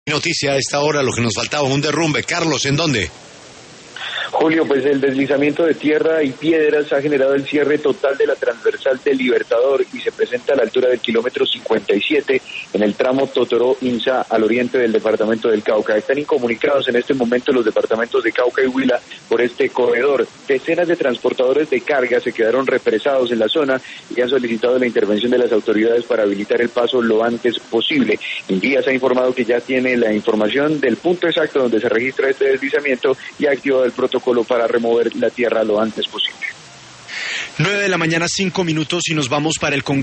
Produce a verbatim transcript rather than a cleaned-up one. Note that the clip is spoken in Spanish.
Noticia a esta hora, lo que nos faltaba, un derrumbe. Carlos, ¿en dónde? Julio, pues el deslizamiento de tierra y piedras ha generado el cierre total de la transversal del Libertador y se presenta a la altura del kilómetro cincuenta y siete en el tramo Totoró-Insa al oriente del departamento del Cauca. Están incomunicados en este momento los departamentos de Cauca y Huila por este corredor. Decenas de transportadores de carga se quedaron represados en la zona y han solicitado la intervención de las autoridades para habilitar el paso lo antes posible. Invías ha informado que ya tiene la información del punto exacto donde se registra este deslizamiento y ha activado el protocolo para remover la tierra lo antes posible. Nueve de la mañana, cinco minutos y nos vamos para el Congreso.